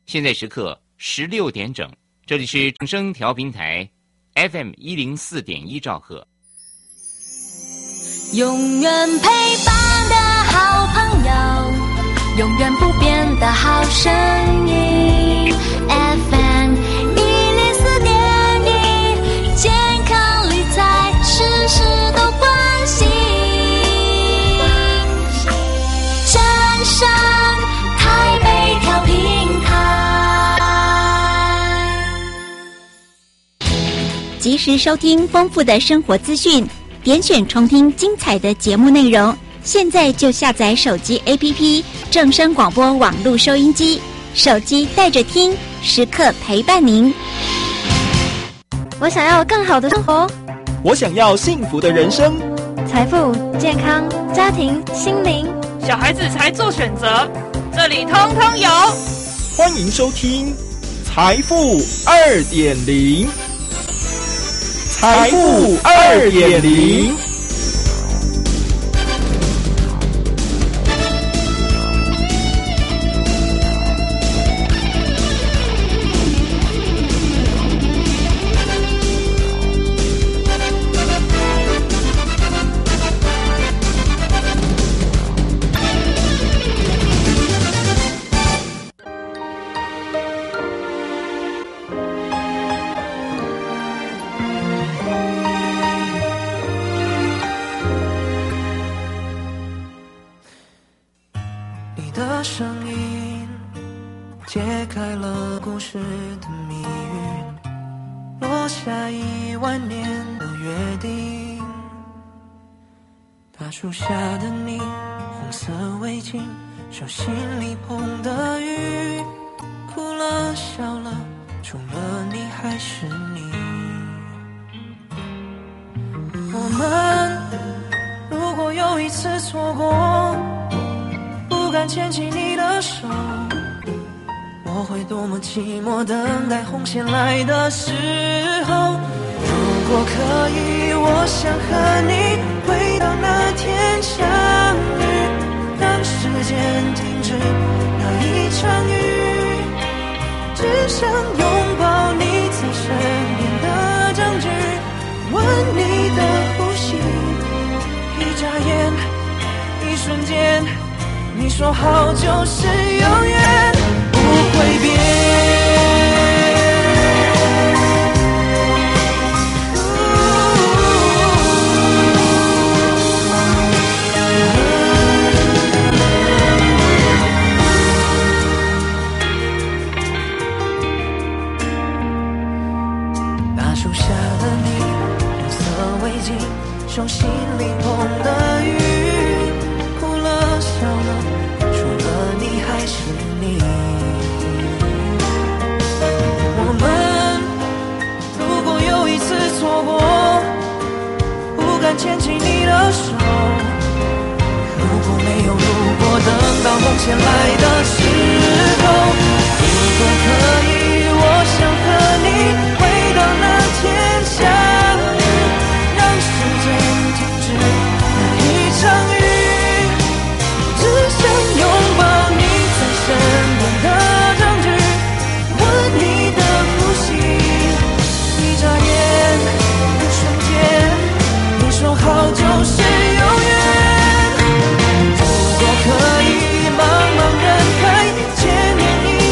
现在时刻16点整，这里是正声调频台 FM104.1兆赫。 永远陪伴的好朋友，永远不变的好声音。FM104.1，健康理财事事都关心。正声台北调频台， 及时收听丰富的生活资讯，点选重听精彩的节目内容。现在就下载手机 APP 正声广播网络收音机，手机带着听，时刻陪伴您。 我想要更好的生活， 我想要幸福的人生， 财富、健康、家庭、心灵， 小孩子才做选择，这里通通有。 欢迎收听财富2.0，财富2.0。 树下的你，红色围巾，手心里捧的雨，哭了笑了，除了你还是你。我们如果有一次错过，不敢牵起你的手，我会多么寂寞，等待红线来的时候。如果可以，我想和你回到那天相遇，让时间停止那一场雨，只想拥抱你在身边的证据，闻你的呼吸，一眨眼，一瞬间，你说好就是永远不会变。手心里捧的雨，哭了笑了，除了你还是你。我们如果有一次错过，不敢牵起你的手，如果没有如果，等到红线来的时候，如果可以，我想和你回到那天相遇，时间停止那一场雨，只想拥抱你在身边的证据，闻你的呼吸，一眨眼，一瞬间，你说好就是永远。如果可以，茫茫人海，千年一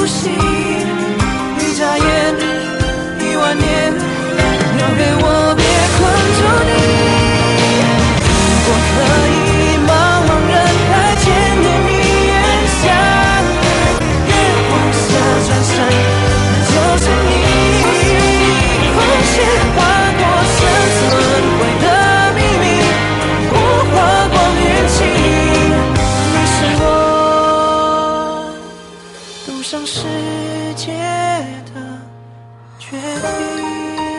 吸。一眨眼10000年，留给我别困住你。如果可以茫茫人海见面你远向，月光下转身，那就是你。风雪划过生死轮回的秘密，我划过运气，你是我赌上世界的决定。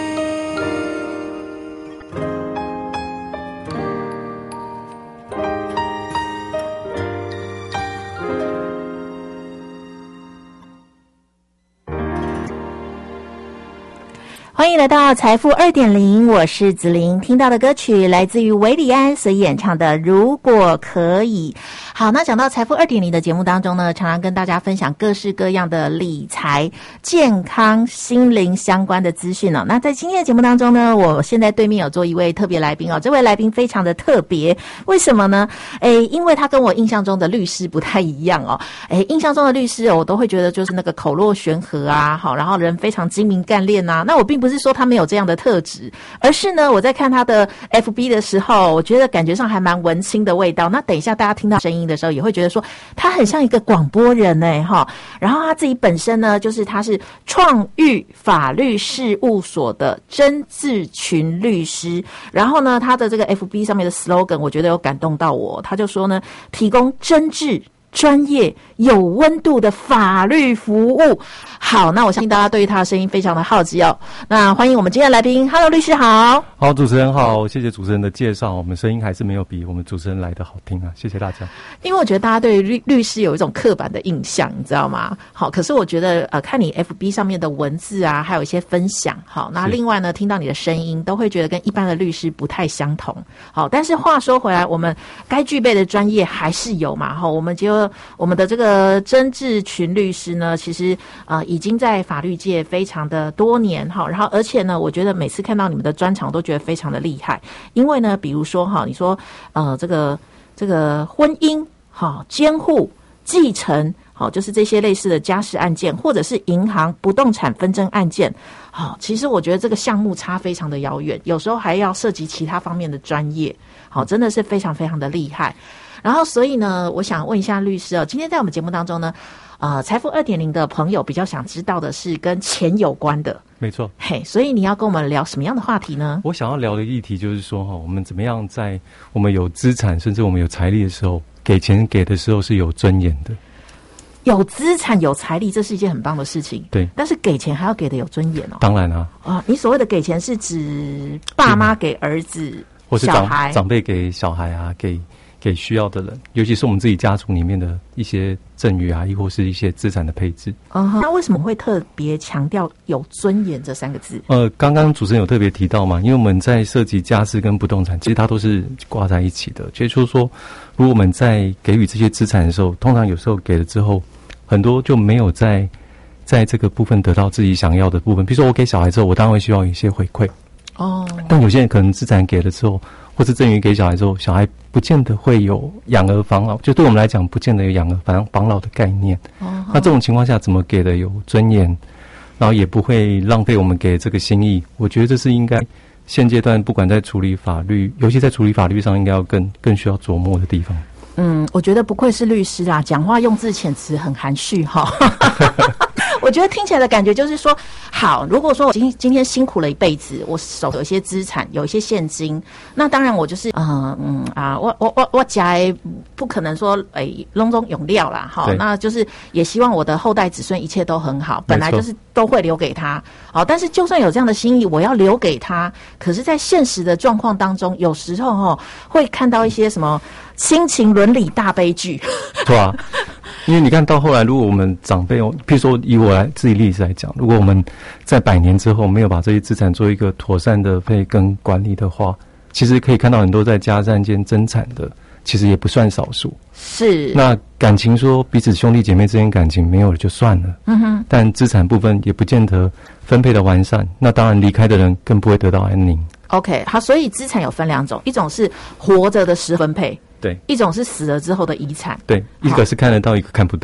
欢迎来到财富 2.0， 我是子琳。听到的歌曲来自于韦礼安所演唱的《如果可以》。好，那讲到财富 2.0 的节目当中呢，常常跟大家分享各式各样的理财、健康、心灵相关的资讯哦。那在今天的节目当中呢，我现在对面有坐一位特别来宾哦，这位来宾非常的特别，为什么呢？因为他跟我印象中的律师不太一样哦。印象中的律师我都会觉得就是那个口若悬河啊，好，然后人非常精明干练啊。那我并不是说他没有这样的特质，而是呢，我在看他的 FB 的时候，我觉得感觉上还蛮文青的味道。那等一下大家听到声音的时候，也会觉得说他很像一个广播人哈。然后他自己本身呢，就是他是创育法律事务所的甄志群律师。然后呢，他的这个 FB 上面的 slogan， 我觉得有感动到我。他就说呢，提供真挚、专业、有温度的法律服务。好，那我相信大家对于他的声音非常的好奇哦。那欢迎我们今天的来宾 ，Hello 律师好。 好，主持人好，谢谢主持人的介绍。我们声音还是没有比我们主持人来的好听啊，谢谢大家。 因为我觉得大家对于律师有一种刻板的印象，你知道吗？好，可是我觉得看你 FB 上面的文字啊，还有一些分享，好，那另外呢，听到你的声音，都会觉得跟一般的律师不太相同。好，但是话说回来，我们该具备的专业还是有嘛。好，我们的这个甄志群律师呢，其实已经在法律界非常的多年哈，然后而且呢，我觉得每次看到你们的专场都觉得非常的厉害，因为呢，比如说哈，你说这个婚姻哈、监护、继承好，就是这些类似的家事案件，或者是银行不动产纷争案件，好，其实我觉得这个项目差非常的遥远，有时候还要涉及其他方面的专业，好，真的是非常非常的厉害。然后所以呢，我想问一下律师哦，今天在我们节目当中呢，财富 2.0 的朋友比较想知道的是跟钱有关的。 没错。 嘿，所以你要跟我们聊什么样的话题呢？ 我想要聊的议题就是说我们怎么样在我们有资产甚至我们有财力的时候，给钱给的时候是有尊严的。 有资产有财力，这是一件很棒的事情。 对， 但是给钱还要给的有尊严哦。 当然啊。 你所谓的给钱是指爸妈给儿子、 或是小孩、 长辈给小孩啊，给需要的人，尤其是我们自己家族里面的一些赠与啊，亦或是一些资产的配置。 那为什么会特别强调有尊严这3个字？ 刚刚主持人有特别提到嘛，因为我们在涉及家事跟不动产，其实它都是挂在一起的。就是说，如果我们在给予这些资产的时候，通常有时候给了之后，很多就没有在这个部分得到自己想要的部分。比如说我给小孩之后，我当然会希望有一些回馈。但有些人可能资产给了之后，或是赠与给小孩之后，小孩不见得会有养儿防老，就对我们来讲不见得有养儿防老的概念。那这种情况下怎么给的有尊严，然后也不会浪费我们给这个心意，我觉得这是应该现阶段不管在处理法律，尤其在处理法律上应该要更需要琢磨的地方。 我觉得不愧是律师啦，讲话用字遣词很含蓄哈。我觉得听起来的感觉就是说，好，如果说我今天辛苦了一辈子，我手有一些资产，有一些现金，那当然我就是我家不可能说隆中永料啦，好，那就是也希望我的后代子孙一切都很好，本来就是都会留给他，好，但是就算有这样的心意，我要留给他，可是在现实的状况当中，有时候会看到一些什么亲情伦理大悲剧， 对啊。因为你看到后来，如果我们长辈，譬如说以我自己例子来讲，如果我们在100年之后没有把这些资产做一个妥善的配跟管理的话，其实可以看到很多在家事案间争产的，其实也不算少数。 是。 那感情说彼此兄弟姐妹之间感情没有了就算了，但资产部分也不见得分配的完善，那当然离开的人更不会得到安宁。 OK， 好，所以资产有分2种，一种是活着的时分配。 对， 一种是死了之后的遗产。 对，一个是看得到，一个看不到。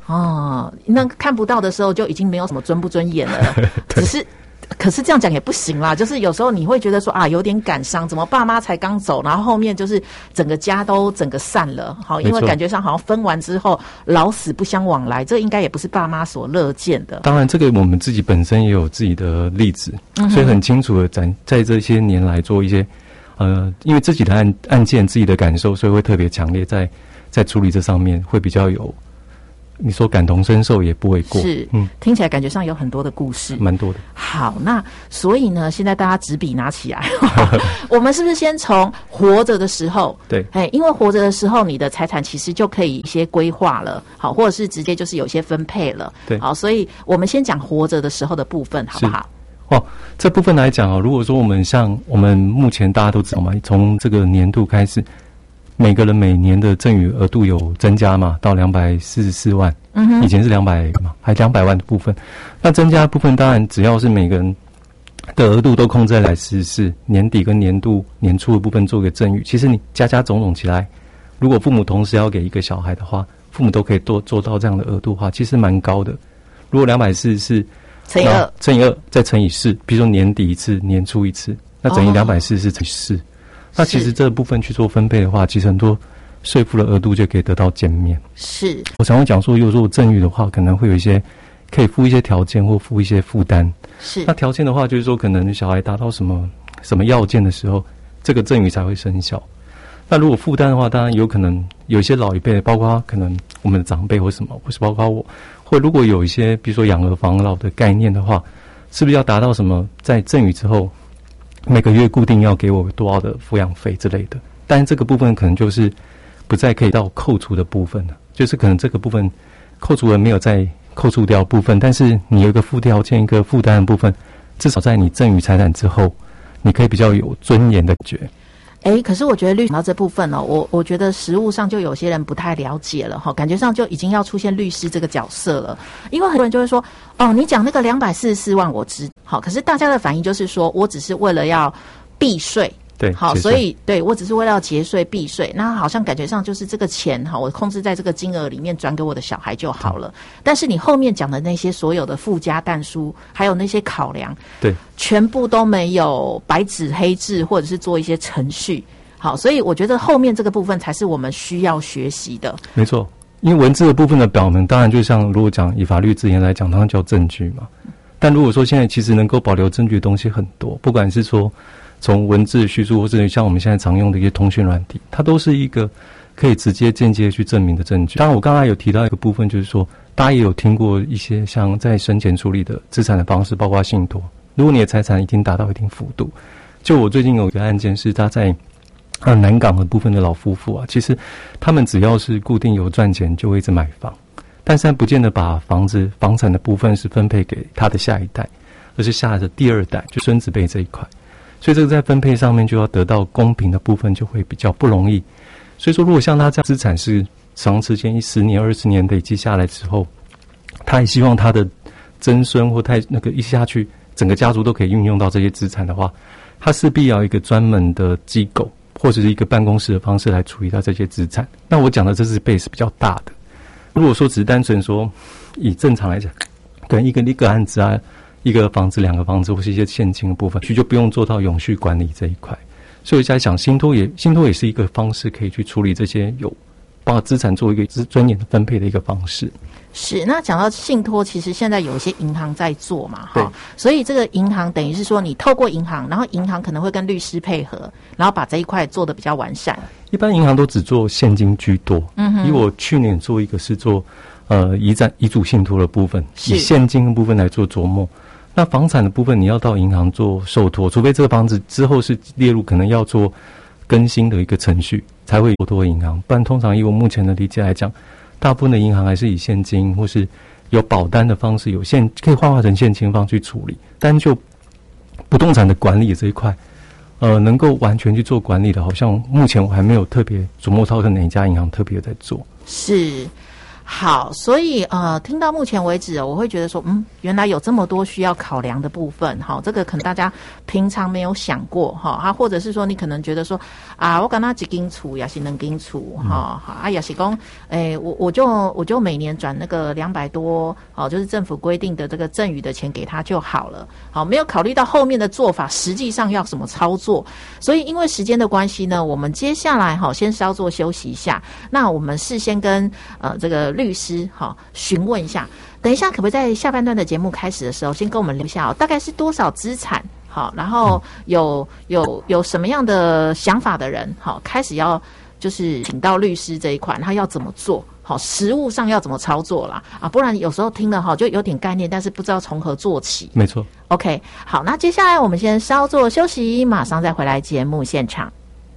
那看不到的时候就已经没有什么尊不尊严了，可是这样讲也不行啦，就是有时候你会觉得说有点感伤，怎么爸妈才刚走，然后后面就是整个家都整个散了，好，因为感觉上好像分完之后老死不相往来，这应该也不是爸妈所乐见的。 当然这个我们自己本身也有自己的例子，所以很清楚的在这些年来做一些因为自己的案件自己的感受，所以会特别强烈，在处理这上面会比较有，你说感同身受也不为过。 是，听起来感觉上有很多的故事， 蛮多的。 好，那所以呢，现在大家纸笔拿起来，我们是不是先从活着的时候？ 对， 因为活着的时候，你的财产其实就可以一些规划了，好，或者是直接就是有些分配了。 对， 好，所以我们先讲活着的时候的部分，好不好？ 这部分来讲如果说我们目前大家都知道嘛，从这个年度开始，每个人每年的赠与额度有增加嘛，到244万，以前是200嘛，还200万的部分。那增加的部分，当然只要是每个人的额度都控制在244，年底跟年度年初的部分做个赠与，其实你加总起来，如果父母同时要给一个小孩的话，父母都可以做到这样的额度的话，其实蛮高的。如果244乘以2再乘以4，比如说年底一次，年初一次，那等于244乘以4。那其实这部分去做分配的话，其实很多税负的额度就可以得到减免。是，我常会讲说，如果说赠与的话，可能会有一些可以附一些条件或附一些负担。是，那条件的话，就是说可能小孩达到什么要件的时候，这个赠与才会生效。那如果负担的话，当然有可能有一些老一辈，包括可能我们的长辈或什么，或是包括我，或如果有一些比如说养儿防老的概念的话，是不是要达到什么在赠与之后每个月固定要给我多少的抚养费之类的？但是这个部分可能就是不再可以到扣除的部分了，就是可能这个部分扣除了没有再扣除掉部分，但是你有一个附条件一个负担的部分，至少在你赠与财产之后，你可以比较有尊严的感觉。 可是我觉得律师到这部分我觉得实务上就有些人不太了解了感觉上就已经要出现律师这个角色了，因为很多人就会说你讲那个244万我知好，可是大家的反应就是说我只是为了要避税。 对， 好，所以对我只是为了要节税避税，那好像感觉上就是这个钱我控制在这个金额里面转给我的小孩就好了。但是你后面讲的那些所有的附加但书，还有那些考量，对，全部都没有白纸黑字，或者是做一些程序。好，所以我觉得后面这个部分才是我们需要学习的。没错， 因为文字的部分的表明，当然就像如果讲以法律字眼来讲，它叫证据嘛。但如果说现在其实能够保留证据的东西很多，不管是说从文字叙述，或者像我们现在常用的一些通讯软体，它都是一个可以直接间接去证明的证据。当然我刚才有提到一个部分，就是说大家也有听过一些像在生前处理的资产的方式，包括信托，如果你的财产已经达到一定幅度，就我最近有一个案件是他在南港的部分的老夫妇其实他们只要是固定有赚钱就会一直买房，但是不见得把房产的部分是分配给他的下一代，而是下的第二代，就孙子辈这一块。所以这个在分配上面就要得到公平的部分就会比较不容易。所以说如果像他这样资产是长时间10年20年累积下来之后，他也希望他的曾孙或一下去整个家族都可以运用到这些资产的话，他势必要一个专门的机构或者是一个办公室的方式来处理到这些资产。那我讲的这是 base 比较大的，如果说只是单纯说以正常来讲，可能一个案子一个房子2个房子或是一些现金的部分，就不用做到永续管理这一块。所以我在想信托也是一个方式可以去处理这些有把资产做一个尊严的分配的一个方式。 是，那讲到信托，其实现在有一些银行在做嘛，所以这个银行等于是说你透过银行，然后银行可能会跟律师配合，然后把这一块做得比较完善。 一般银行都只做现金居多，以我去年做一个是做遗嘱信托的部分，以现金的部分来做琢磨。那房产的部分你要到银行做受托，除非这个房子之后是列入可能要做更新的一个程序才会受托银行，不然通常以我目前的理解来讲，大部分的银行还是以现金或是有保单的方式，可以幻化成现金方去处理。但就不动产的管理这一块能够完全去做管理的，好像目前我还没有特别琢磨到跟哪一家银行特别在做。 是。 好，所以听到目前为止，我会觉得说，原来有这么多需要考量的部分，哈，这个可能大家平常没有想过，哈，或者是说你可能觉得说，我跟他几斤厝也是能斤厝，哈，也是讲，我就每年转那个200多，就是政府规定的这个赠与的钱给他就好了，好，没有考虑到后面的做法，实际上要怎么操作，所以因为时间的关系呢，我们接下来先稍作休息一下，那我们事先跟这个律师询问一下，等一下可不可以在下半段的节目开始的时候，先跟我们聊一下大概是多少资产，好，然后有什么样的想法的人，好，开始要就是请到律师这一块，他要怎么做，好，实务上要怎么操作啦，不然有时候听了就有点概念，但是不知道从何做起。 没错。 OK， 好，那接下来我们先稍作休息，马上再回来节目现场。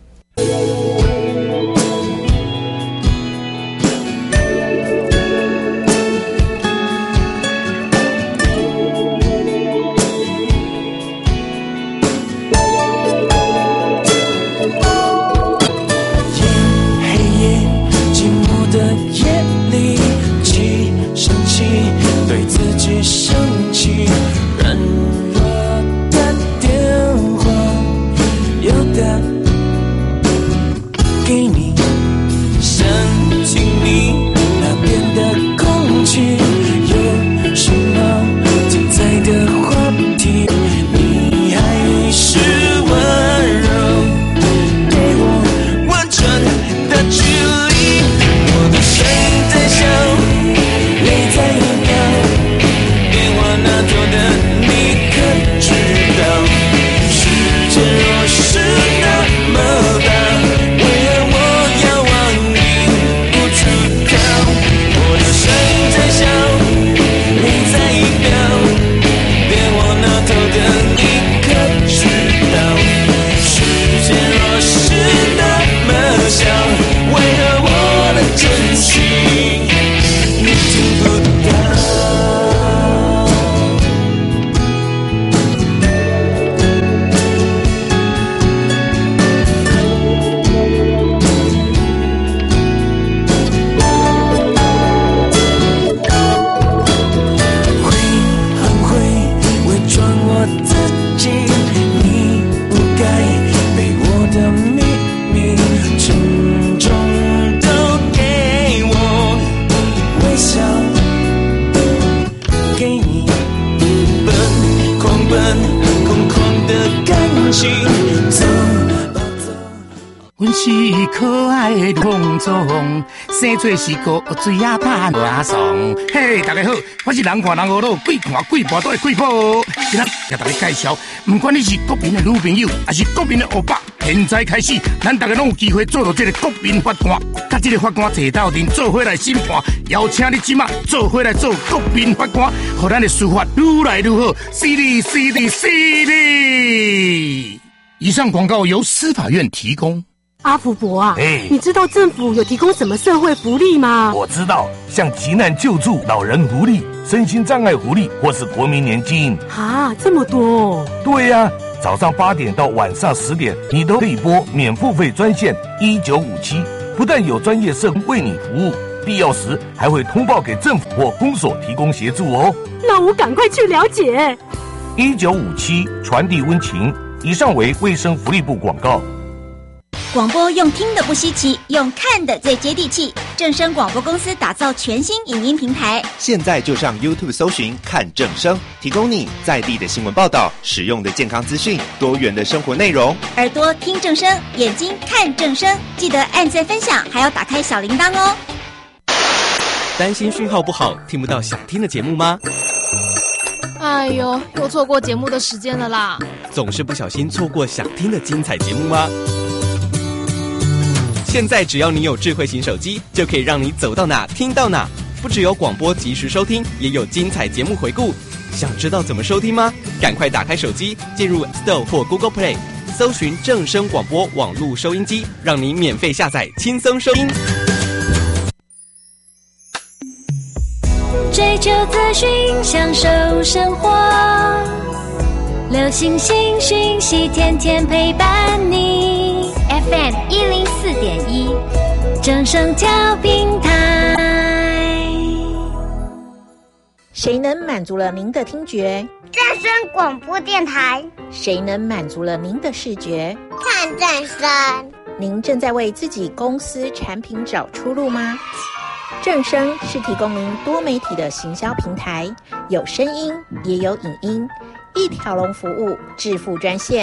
生气，软弱的电话又打给你，想听你那边的空气，有什么精彩的话题？你还是温柔，给我完全的距离，我的声音在笑，泪在流。那头的你可知道，世界若是那么大，为何我要往你不去靠？我的声音在笑，泪在飙，电话那头的你可知道，世界若是那么小，为何我的真心你听不到？ 阮是可爱的公总，生做是个水啊拍马送。嘿，大家好，我是人看人好路，鬼看鬼婆都会鬼婆。今仔给大家介绍，不管你是国民的女朋友，还是国民的欧巴，现在开始，咱大家拢有机会做到这个国民法官，甲这个法官坐斗阵做伙来审判，邀请你即马做伙来做国民法官，让咱的司法愈来愈好，犀利犀利犀利！以上广告由司法院提供。 阿福伯啊，你知道政府有提供什么社会福利吗？ 我知道，像急难救助、老人福利、身心障碍福利，或是国民年金。 啊，这么多！ 对呀，早上8点到晚上10点，你都可以拨免付费专线1957，不但有专业社工为你服务，必要时还会通报给政府或公所提供协助哦。 那我赶快去了解。 1957传递温情。以上为卫生福利部广告。 广播用听的不稀奇，用看的最接地气。正声广播公司打造全新影音平台， 现在就上 YouTube 搜寻看正声，提供你在地的新闻报道、实用的健康资讯、多元的生活内容。 耳朵听正声，眼睛看正声，记得按赞分享，还要打开小铃铛哦。 担心讯号不好，听不到想听的节目吗？ 哎呦，又错过节目的时间了啦！ 总是不小心错过想听的精彩节目吗？现在只要你有智慧型手机，就可以让你走到哪听到哪。不只有广播及时收听，也有精彩节目回顾。想知道怎么收听吗？赶快打开手机，进入 Store 或 Google Play， 搜寻正声广播网络收音机，让你免费下载，轻松收听。 追求资讯，享受生活，流行新讯息，天天陪伴你。FM 104.1，正声调频台。 谁能满足了您的听觉？ 正声广播电台。 谁能满足了您的视觉？ 看正声。 您正在为自己公司产品找出路吗？正声是提供您多媒体的行销平台，有声音也有影音，一条龙服务，致富专线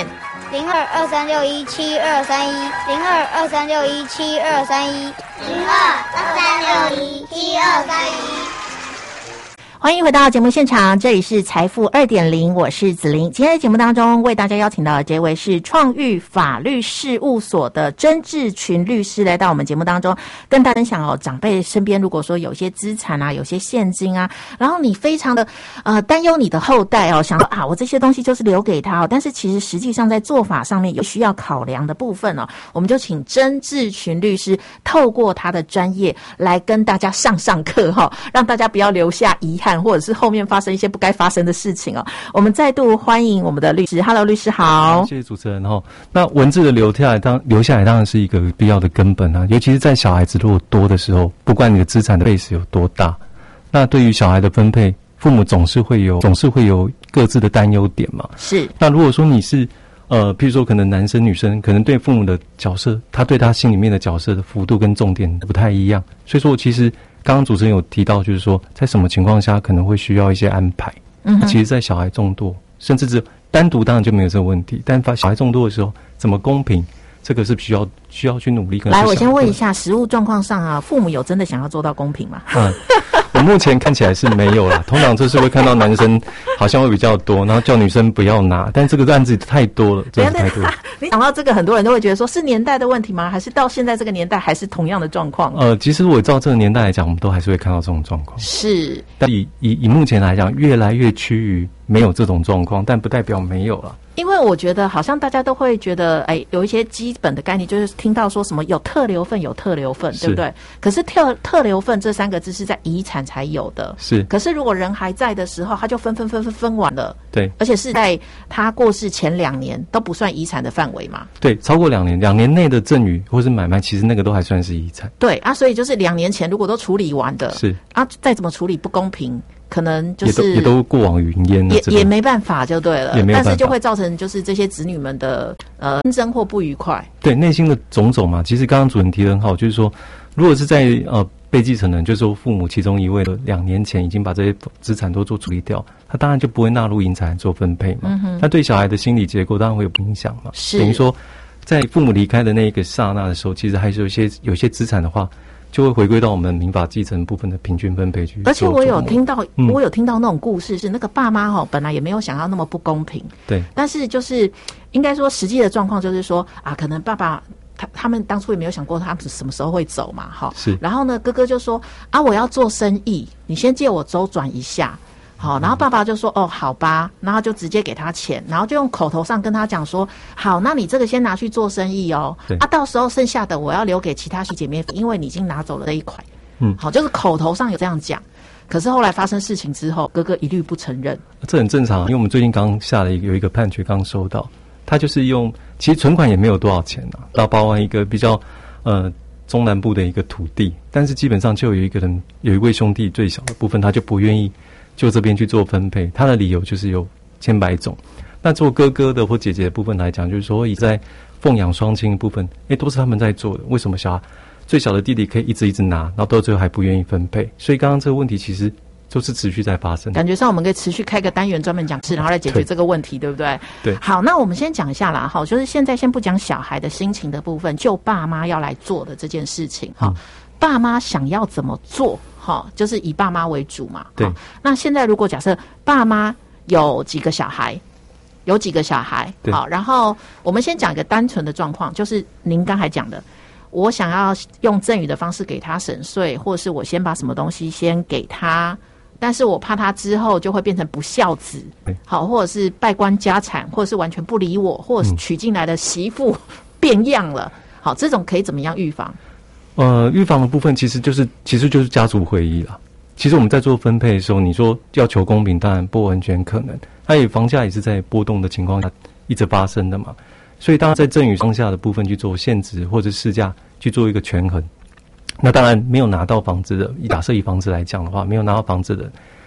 0223617231，0223617231，0223617231。 欢迎回到节目现场，这里是财富 2.0， 我是子琳。今天的节目当中为大家邀请到的这位是创育法律事务所的曾志群律师，来到我们节目当中跟大家分享长辈身边如果说有些资产啊，有些现金啊，然后你非常的担忧你的后代想说我这些东西就是留给他但是其实实际上在做法上面有需要考量的部分我们就请曾志群律师透过他的专业来跟大家上课让大家不要留下遗憾，或者是后面发生一些不该发生的事情我们再度欢迎我们的律师。 Hello 律师好。 谢谢主持人那文字的留下来当然是一个必要的根本尤其是在小孩子如果多的时候，不管你的资产的 base 有多大，那对于小孩的分配，父母总是会有各自的担忧点嘛。 是。那如果说你是譬如说可能男生女生可能对父母的角色，他对他心里面的角色的幅度跟重点不太一样，所以说其实刚刚主持人有提到，就是说在什么情况下可能会需要一些安排。其实在小孩众多，甚至是单独当然就没有这个问题，但小孩众多的时候怎么公平，这个是需要去努力跟。 来，我先问一下，实务状况上父母有真的想要做到公平吗？ 我目前看起来是没有啦，通常就是会看到男生好像会比较多，然后叫女生不要拿，但这个案子太多了，真的太多了。 你讲到这个，很多人都会觉得说是年代的问题吗？还是到现在这个年代还是同样的状况？ 其实我照这个年代来讲，我们都还是会看到这种状况。 是， 但以目前来讲，越来越趋于没有这种状况，但不代表没有了。 因为我觉得好像大家都会觉得有一些基本的概念，就是听到说什么有特留份，对不对？可是特留份这3个字是在遗产才有的。 是。 可是如果人还在的时候，他就分完了。 对。 而且是在他过世前2年都不算遗产的范围嘛。 对，超过2年内的赠与或是买卖，其实那个都还算是遗产。 对所以就是2年前如果都处理完的， 是再怎么处理不公平，可能就是也都过往云烟了， 也没办法就对了， 但是就会造成就是这些子女们的纷争或不愉快。 对，内心的种种嘛，其实刚刚主任提得很好，就是说如果是在被继承人，就是说父母其中一位的2年前已经把这些资产都做处理掉，他当然就不会纳入遗产做分配嘛。那对小孩的心理结构当然会有影响嘛。 是。 等于说在父母离开的那一个刹那的时候，其实还是有些资产的话，就会回归到我们民法继承部分的平均分配去。 而且我有听到那种故事，是那个爸妈本来也没有想要那么不公平， 对， 但是就是应该说实际的状况就是说可能爸爸他们当初也没有想过他们什么时候会走嘛， 是。 然后呢，哥哥就说我要做生意，你先借我周转一下。好，然后爸爸就说好吧，然后就直接给他钱，然后就用口头上跟他讲说，好，那你这个先拿去做生意到时候剩下的我要留给其他兄姐妹，因为你已经拿走了这一块。好，就是口头上有这样讲，可是后来发生事情之后，哥哥一律不承认。 这很正常，因为我们最近刚下了有一个判决刚收到，他就是其实存款也没有多少钱然后包含一个比较中南部的一个土地，但是基本上就有一位兄弟最小的部分，他就不愿意就这边去做分配，他的理由就是有千百种。那做哥哥的或姐姐的部分来讲，就是说以在奉养双亲的部分，都是他们在做的，为什么最小的弟弟可以一直拿，然后到最后还不愿意分配？所以刚刚这个问题其实就是持续在发生。 感觉上我们可以持续开个单元专门讲然后来解决这个问题，对不对？ 对。 好，那我们先讲一下啦，就是现在先不讲小孩的心情的部分，就爸妈要来做的这件事情爸妈想要怎么做就是以爸妈为主嘛。 对。 那现在如果假设爸妈有几个小孩，好，然后我们先讲一个单纯的状况，就是您刚才讲的，我想要用赠与的方式给他省税，或者是我先把什么东西先给他，但是我怕他之后就会变成不孝子，好，或者是败光家产，或者是完全不理我，或者是娶进来的媳妇变样了，好，这种可以怎么样预防？ 预防的部分其实就是家族会议啦。其实我们在做分配的时候，你说要求公平，当然不完全可能。它也房价也是在波动的情况下一直发生的嘛，所以当然在赠与双下的部分去做限值或者市价去做一个权衡。那当然没有拿到房子的，假设以房子来讲的话，没有拿到房子的，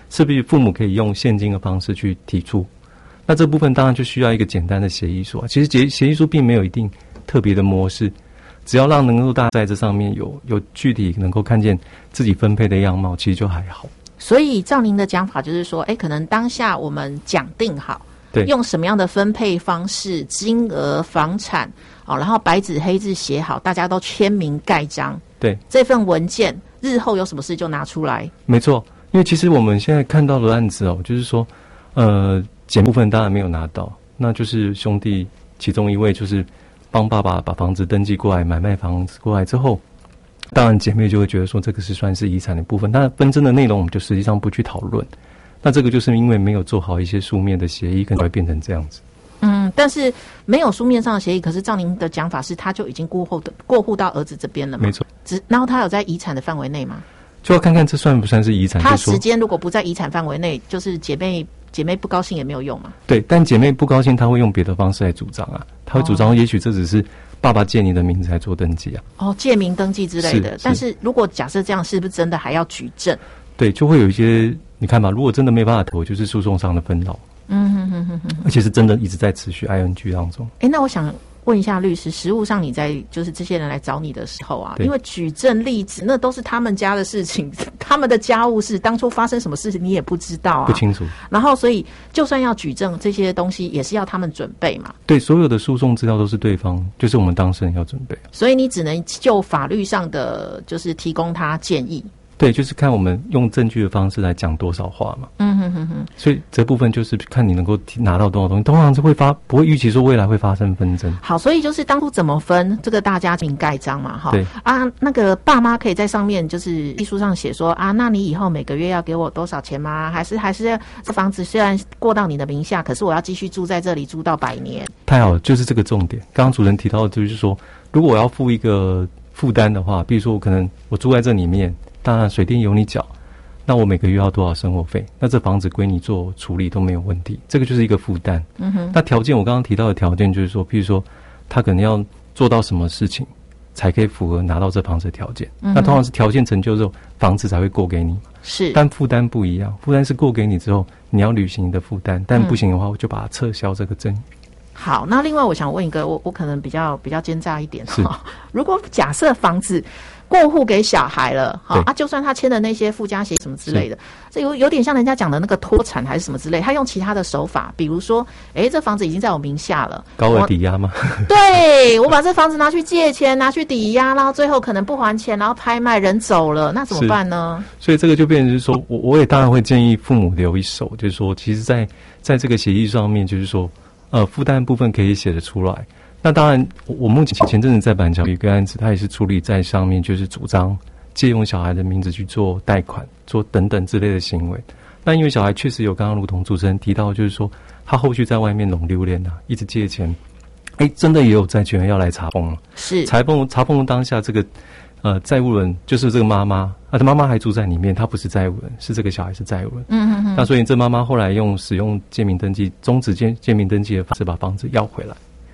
是不是父母可以用现金的方式去提出？那这部分当然就需要一个简单的协议书啊。其实协议书并没有一定特别的模式，只要让能够大家在这上面有具体能够看见自己分配的样貌，其实就还好。 所以照您的讲法就是说，可能当下我们讲定好， 对， 用什么样的分配方式、金额、房产，然后白纸黑字写好，大家都签名盖章。 对， 这份文件日后有什么事就拿出来。 没错，因为其实我们现在看到的案子就是说，减部分当然没有拿到，那就是兄弟其中一位就是帮爸爸把房子登记过来，买卖房子过来之后，当然姐妹就会觉得说这个是算是遗产的部分，但纷争的内容我们就实际上不去讨论。那这个就是因为没有做好一些书面的协议，可能会变成这样子。 但是没有书面上的协议，可是照您的讲法是，他就已经过户到儿子这边了嘛？ 没错。 然后他有在遗产的范围内吗？ 就要看看这算不算是遗产。 他时间如果不在遗产范围内，就是姐妹不高兴也没有用嘛。 对，但姐妹不高兴，她会用别的方式来主张啊。她会主张，也许这只是爸爸借你的名字来做登记啊。 借名登记之类的。但是如果假设这样，是不是真的还要举证？ 对，就会有一些，你看吧，如果真的没办法投，就是诉讼上的纷扰。而且是真的一直在持续 ING 当中。 那我想问一下律师，实务上你在就是这些人来找你的时候因为举证例子那都是他们家的事情，他们的家务事，当初发生什么事情你也不知道不清楚。 然后所以就算要举证这些东西，也是要他们准备嘛。 对，所有的诉讼资料都是对方，就是我们当事人要准备。 所以你只能就法律上的就是提供他建议。 对，就是看我们用证据的方式来讲多少话嘛。所以这部分就是看你能够拿到多少东西，通常是不会预期说未来会发生纷争。 好，所以就是当初怎么分，这个大家名盖章嘛， 对那个爸妈可以在上面就是艺术上写说那你以后每个月要给我多少钱吗？还是这房子虽然过到你的名下，可是我要继续住在这里住到100年。 太好了，就是这个重点。刚刚主任提到的就是说，如果我要付一个负担的话，比如说可能我住在这里面，当然水电由你缴，那我每个月要多少生活费？那这房子归你做处理都没有问题，这个就是一个负担。那条件我刚刚提到的条件就是说，譬如说他可能要做到什么事情才可以符合拿到这房子的条件。那通常是条件成就之后，房子才会过给你。 是， 但负担不一样，负担是过给你之后，你要履行你的负担，但不行的话，我就把它撤销这个赠与。 好，那另外我想问一个，我可能比较奸诈一点如果假设房子过户给小孩了就算他签的那些附加协议什么之类的，这有点像人家讲的那个脱产还是什么之类，他用其他的手法，比如说这房子已经在我名下了， 高额抵押吗？ 对，我把这房子拿去借钱，拿去抵押，然后最后可能不还钱，然后拍卖人走了，那怎么办呢？ 所以这个就变成是说，我也当然会建议父母留一手，就是说其实在这个协议上面，就是说负担部分可以写得出来。那当然，我目前阵子在板桥有一个案子，他也是处理在上面，就是主张借用小孩的名字去做贷款、做等等之类的行为。那因为小孩确实有刚刚如同主持人提到，就是说他后续在外面拢溜连一直借钱，真的也有债权人要来查封了。 是查封当下，这个债务人就是这个妈妈，他妈妈还住在里面，他不是债务人，是这个小孩是债务人。那所以这妈妈后来使用借名登记，终止借名登记的方式把房子要回来。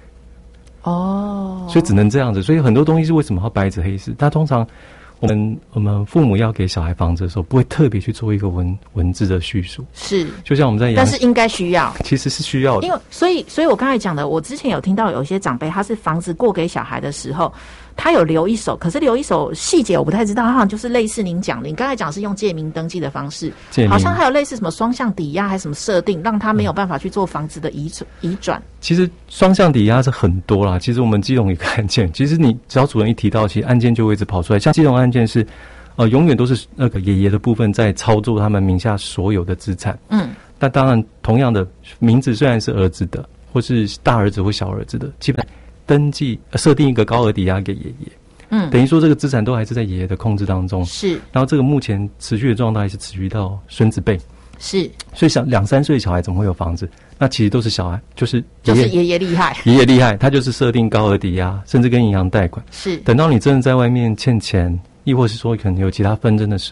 所以只能这样子。所以很多东西是为什么要白纸黑字？但通常我们父母要给小孩房子的时候，不会特别去做一个文字的叙述。 是， 就像我们在但是应该需要， 其实是需要的。 因为所以我刚才讲的，我之前有听到有一些长辈，他是房子过给小孩的时候，他有留一手，可是留一手细节我不太知道，好像就是类似您讲的，你刚才讲是用借名登记的方式，好像还有类似什么双向抵押还是什么设定，让他没有办法去做房子的移转。其实双向抵押是很多啦，其实我们基隆有个案件，其实你只要主任一提到，其实案件就会一直跑出来。像基隆案件是永远都是那个爷爷的部分在操作他们名下所有的资产。那当然同样的名字虽然是儿子的，或是大儿子或小儿子的，基本上登记设定一个高额抵押给爷爷，等于说这个资产都还是在爷爷的控制当中。 是， 然后这个目前持续的状态是持续到孙子辈。 是， 所以2-3岁小孩怎么会有房子？那其实都是小孩，就是爷爷厉害， 爷爷厉害，他就是设定高额抵押，甚至跟银行贷款。 是， 等到你真的在外面欠钱，亦或是说可能有其他纷争的时候，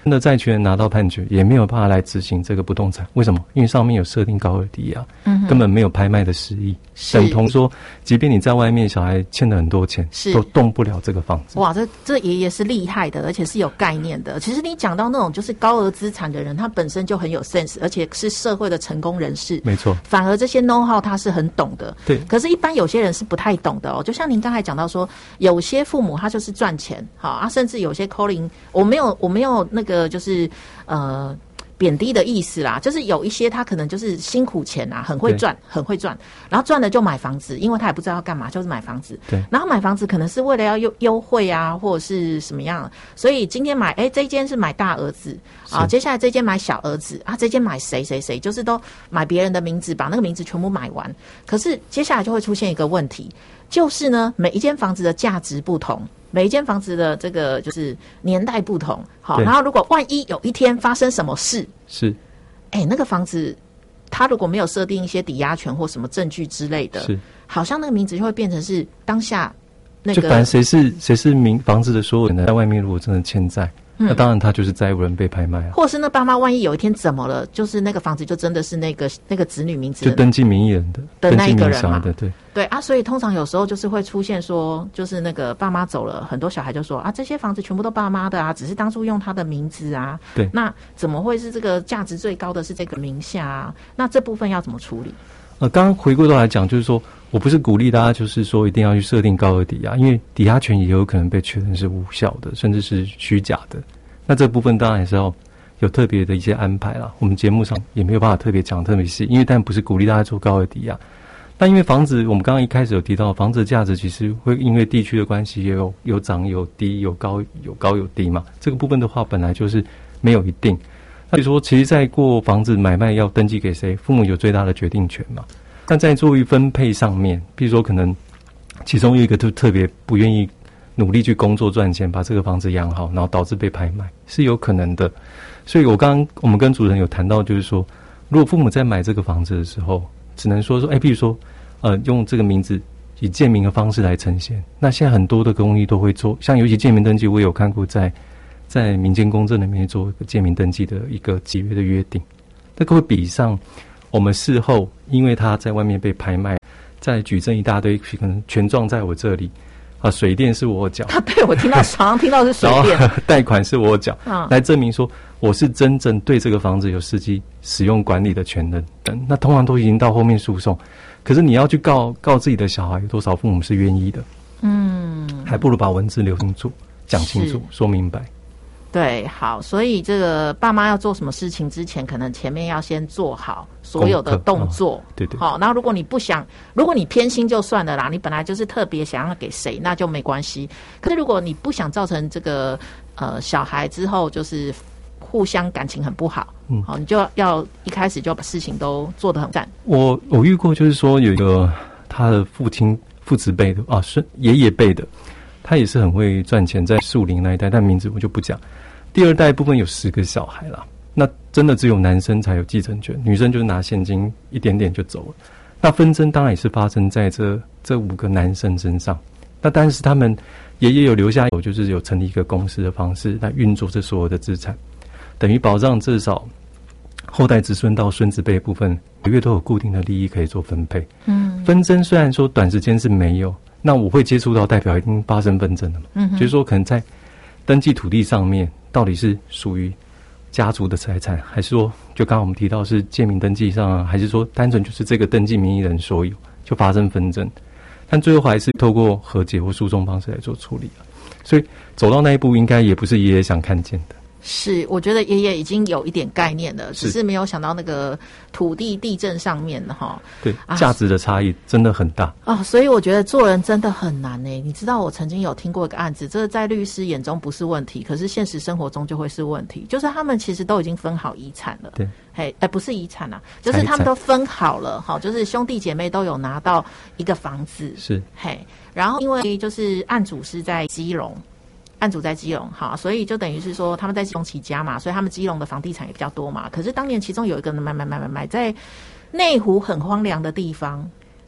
真的债权人拿到判决也没有办法来执行这个不动产，为什么？因为上面有设定高额抵押，根本没有拍卖的实益，等同说，即便你在外面小孩欠了很多钱，都动不了这个房子。 哇，这爷爷是厉害的，而且是有概念的。其实你讲到那种就是高额资产的人，他本身就很有 sense， 而且是社会的成功人士， 没错。 反而这些 know how 他是很懂的， 对。 可是，一般有些人是不太懂的哦。就像您刚才讲到说，有些父母他就是赚钱，好啊，甚至有些 calling， 我没有那个就是贬低的意思啦，就是有一些他可能就是辛苦钱啊，很会赚，然后赚了就买房子，因为他也不知道要干嘛，就是买房子。对，然后买房子可能是为了要优惠啊，或者是什么样，所以今天买，这一间是买大儿子啊，接下来这间买小儿子啊，这间买谁，就是都买别人的名字，把那个名字全部买完。可是接下来就会出现一个问题，就是呢，每一间房子的价值不同。每一间房子的这个就是年代不同，好，然后如果万一有一天发生什么事，是，那个房子他如果没有设定一些抵押权或什么证据之类的，是，好像那个名字就会变成是当下那个， 就反正谁是房子的所有人在外面如果真的欠债。那当然他就是债务人被拍卖啊， 或是那爸妈万一有一天怎么了，就是那个房子就真的是那个子女名字就登记名义人的那一个人嘛， 对啊，所以通常有时候就是会出现说，就是那个爸妈走了，很多小孩就说啊，这些房子全部都爸妈的啊，只是当初用他的名字啊，对，那怎么会是这个价值最高的是这个名下啊？那这部分要怎么处理？ 刚刚回过头来讲，就是说我不是鼓励大家，就是说一定要去设定高额抵押，因为抵押权也有可能被确认是无效的，甚至是虚假的。那这部分当然也是要有特别的一些安排啦。我们节目上也没有办法特别讲特别细，因为但不是鼓励大家做高额抵押。那因为房子，我们刚刚一开始有提到，房子的价值其实会因为地区的关系，也有涨有低，有高有低嘛。这个部分的话，本来就是没有一定。所以说，其实在过房子买卖要登记给谁，父母有最大的决定权嘛。那在作为分配上面，比如说可能其中有一个就特别不愿意努力去工作赚钱，把这个房子养好，然后导致被拍卖，是有可能的。所以我们跟主人有谈到，就是说，如果父母在买这个房子的时候，只能说，比如说，用这个名字以建名的方式来呈现。那现在很多的公寓都会做，像尤其建名登记，我也有看过在民间公证里面做一个建名登记的一个契约的约定，那个会比上我们事后因为他在外面被拍卖，再举证一大堆，可能权状在我这里。水电是我缴， 对，我常常听到是水电， 贷款是我缴，来证明说我是真正对这个房子有实际使用管理的权人。那通常都已经到后面诉讼，可是你要去告自己的小孩，有多少父母是愿意的？还不如把文字留清楚，讲清楚，说明白。 对，好，所以这个爸妈要做什么事情之前，可能前面要先做好所有的动作。对，好，然后如果你偏心就算了啦，你本来就是特别想要给谁，那就没关系。可是如果你不想造成这个小孩之后就是互相感情很不好，好，你就要一开始就把事情都做得很赞。我遇过，就是说有一个他的父子辈的爷爷辈的。他也是很会赚钱，在树林那一带，但名字我就不讲。第二代部分有10个小孩啦，那真的只有男生才有继承权，女生就是拿现金一点点就走了。那纷争当然也是发生在这5个男生身上。那但是他们爷爷有留下就是有成立一个公司的方式来运作这所有的资产，等于保障至少后代子孙到孙子辈部分每月都有固定的利益可以做分配。纷争虽然说短时间是没有。那我会接触到代表已经发生纷争了嘛？就是说可能在登记土地上面，到底是属于家族的财产，还是说就刚刚我们提到是建名登记上啊，还是说单纯就是这个登记名义人所有，就发生纷争，但最后还是透过和解或诉讼方式来做处理了。所以走到那一步，应该也不是爷爷想看见的。 是，我觉得爷爷已经有一点概念了，只是没有想到那个土地地震上面的哈。 对，价值的差异真的很大所以我觉得做人真的很难你知道，我曾经有听过一个案子，这个在律师眼中不是问题，可是现实生活中就会是问题。就是他们其实都已经分好遗产了，对，不是遗产啊，就是他们都分好了，就是兄弟姐妹都有拿到一个房子，是，然后因为就是案主是在基隆。好，所以就等于是说他们在基隆起家嘛，所以他们基隆的房地产也比较多嘛。可是当年其中有一个人买在内湖很荒凉的地方，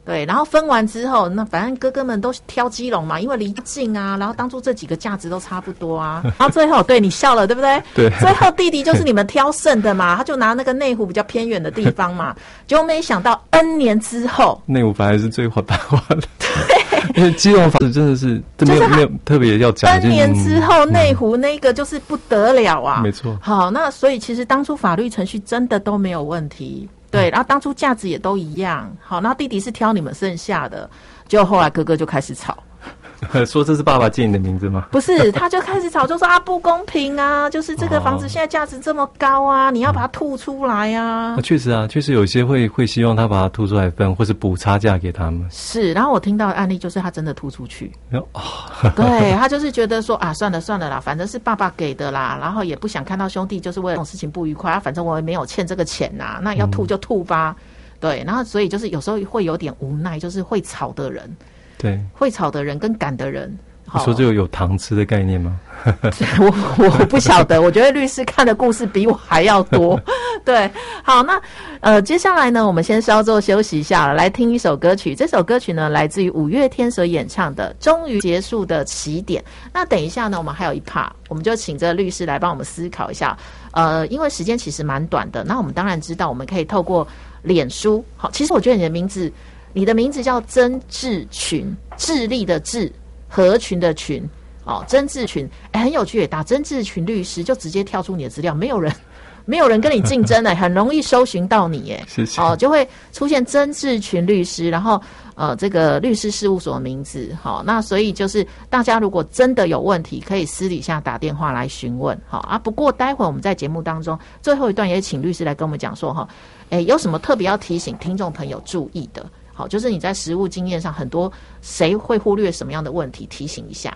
对，然后分完之后，那反正哥哥们都挑基隆嘛，因为离近啊，然后当初这几个价值都差不多啊，然后最后对你笑了，对不对？ 对， 最后弟弟就是你们挑剩的嘛，他就拿那个内湖比较偏远的地方嘛，结果没想到 N 年之后， 内湖反而是最大化的。对，因为基隆房子真的是没有特别要讲。 N 年之后，内湖那个就是不得了啊， 没错。 好，那所以其实当初法律程序真的都没有问题。对，然后当初价值也都一样，好，然后弟弟是挑你们剩下的，结果后来哥哥就开始吵， 说这是爸爸借你的名字吗？ 不是，他就开始吵，就说啊不公平啊，就是这个房子现在价值这么高啊，你要把它吐出来啊。 确实啊，确实有些会希望他把它吐出来分，或是补差价给他们。 是，然后我听到的案例就是他真的吐出去，对，他就是觉得说啊算了啦，反正是爸爸给的啦，然后也不想看到兄弟就是为了这种事情不愉快，反正我也没有欠这个钱呐，那要吐就吐吧。对，然后所以就是有时候会有点无奈，就是会吵的人。对，会吵的人跟赶的人， 你说这个有糖吃的概念吗？ 我不晓得，我觉得律师看的故事比我还要多。对，好，那接下来呢，我们先稍作休息一下了，来听一首歌曲。这首歌曲呢，来自于五月天所演唱的《终于结束的起点》。那等一下呢，我们还有一 part， 我们就请这个律师来帮我们思考一下。因为时间其实蛮短的，那我们当然知道，我们可以透过脸书。好，其实我觉得你的名字叫曾志群，智力的智，合群的群，曾志群，很有趣，打曾志群律师就直接跳出你的资料，没有人跟你竞争很容易搜寻到你谢谢就会出现曾志群律师，然后这个律师事务所的名字，那所以就是大家如果真的有问题，可以私底下打电话来询问，不过待会我们在节目当中最后一段也请律师来跟我们讲说有什么特别要提醒听众朋友注意的。好，就是你在实务经验上很多谁会忽略什么样的问题，提醒一下。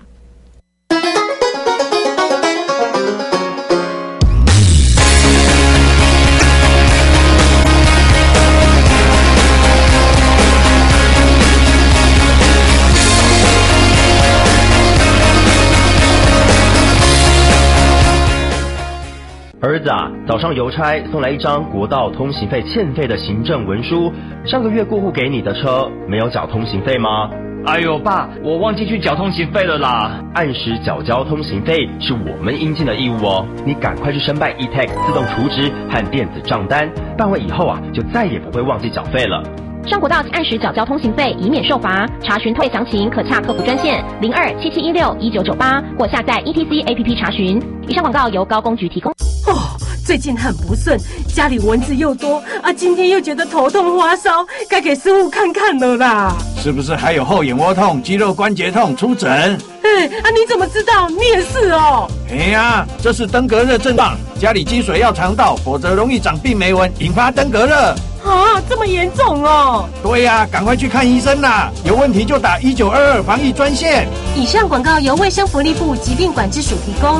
儿子啊，早上邮差送来一张国道通行费欠费的行政文书，上个月过户给你的车没有缴通行费吗？ 哎呦爸，我忘记去缴通行费了啦。 按时缴交通行费是我们应尽的义务哦，你赶快去申办 eTax 自动储值和电子账单，办完以后啊，就再也不会忘记缴费了。 上国道按时缴交通行费，以免受罚。查询退费详情可洽客服专线0277161998或下载 ETC APP 查询。以上广告由高公局提供。 最近很不顺，家里蚊子又多啊，今天又觉得头痛发烧，该给师傅看看了啦。 是不是还有后眼窝痛、肌肉关节痛？出诊。 你怎么知道？你也是哦。 这是登革热症状，家里积水要肠道，否则容易长病媒蚊，引发登革热。 这么严重哦？ 对呀，赶快去看医生啦！有问题就打1922防疫专线。 以上广告由卫生福利部疾病管制署提供。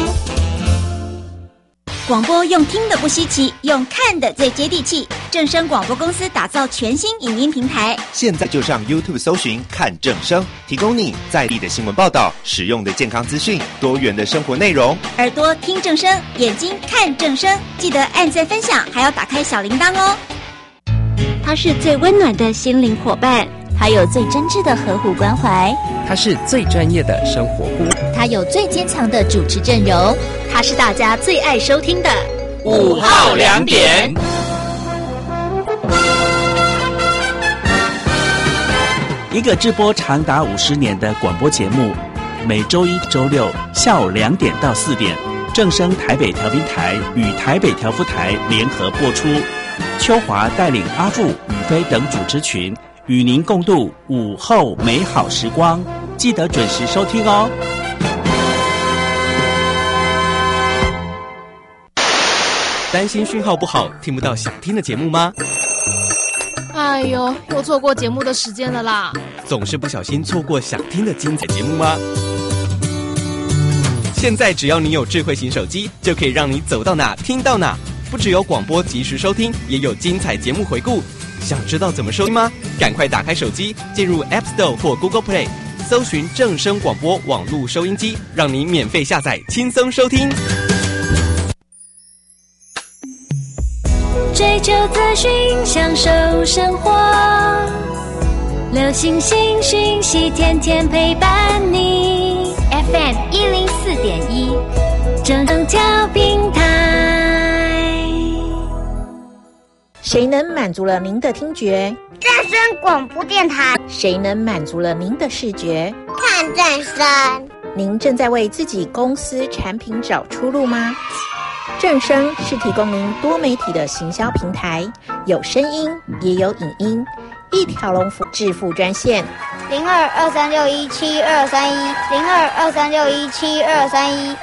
广播用听的不稀奇，用看的最接地气。正声广播公司打造全新影音平台， 现在就上 YouTube 搜寻看正声，提供你在地的新闻报道、实用的健康资讯、多元的生活内容。 耳朵听正声，眼睛看正声，记得按赞分享，还要打开小铃铛哦。 他是最温暖的心灵伙伴， 他有最真挚的呵护关怀， 他是最专业的生活顾， 他有最坚强的主持阵容， 他是大家最爱收听的 5号2点。 一个直播长达50年的广播节目，每周一、周六下午2点到4点，正声台北调频台与台北调夫台联合播出。秋华带领阿富、宇飞等主持群，与您共度午后美好时光，记得准时收听哦。 担心讯号不好，听不到想听的节目吗？ 哎呦，又错过节目的时间了啦！ 总是不小心错过想听的精彩节目吗？现在只要你有智慧型手机，就可以让你走到哪听到哪。不只有广播及时收听，也有精彩节目回顾。想知道怎么收听吗？赶快打开手机，进入 App Store 或 Google Play， 搜寻正声广播网络收音机，让你免费下载，轻松收听。 追求资讯，享受生活， 流星星讯息，天天陪伴你。FM 104.1，正声调频台。 谁能满足了您的听觉？ 正声广播电台。 谁能满足了您的视觉？ 看正声。 您正在为自己公司产品找出路吗？正声是提供您多媒体的行销平台，有声音也有影音，一条龙致富专线 0223617231，0223617231，0223617231。